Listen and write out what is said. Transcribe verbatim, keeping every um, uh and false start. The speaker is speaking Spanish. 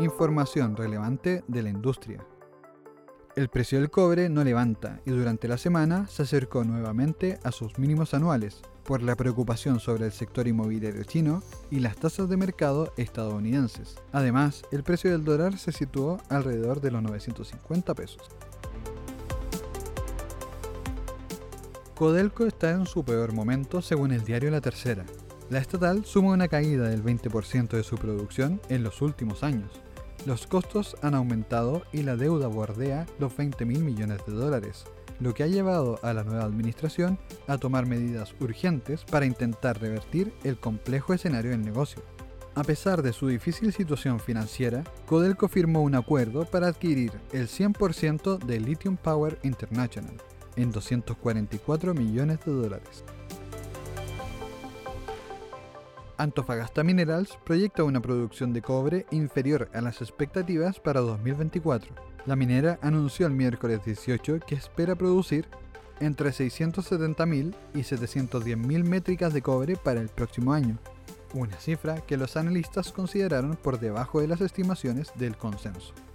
Información relevante de la industria. El precio del cobre no levanta y durante la semana se acercó nuevamente a sus mínimos anuales por la preocupación sobre el sector inmobiliario chino y las tasas de mercado estadounidenses. Además, el precio del dólar se situó alrededor de los novecientos cincuenta pesos. Codelco está en su peor momento según el diario La Tercera. La estatal suma una caída del veinte por ciento de su producción en los últimos años. Los costos han aumentado y la deuda bordea los veinte mil millones de dólares, lo que ha llevado a la nueva administración a tomar medidas urgentes para intentar revertir el complejo escenario del negocio. A pesar de su difícil situación financiera, Codelco firmó un acuerdo para adquirir el cien por ciento de Lithium Power International en doscientos cuarenta y cuatro millones de dólares. Antofagasta Minerals proyecta una producción de cobre inferior a las expectativas para dos mil veinticuatro. La minera anunció el miércoles dieciocho que espera producir entre seiscientos setenta mil y setecientos diez mil métricas de cobre para el próximo año, una cifra que los analistas consideraron por debajo de las estimaciones del consenso.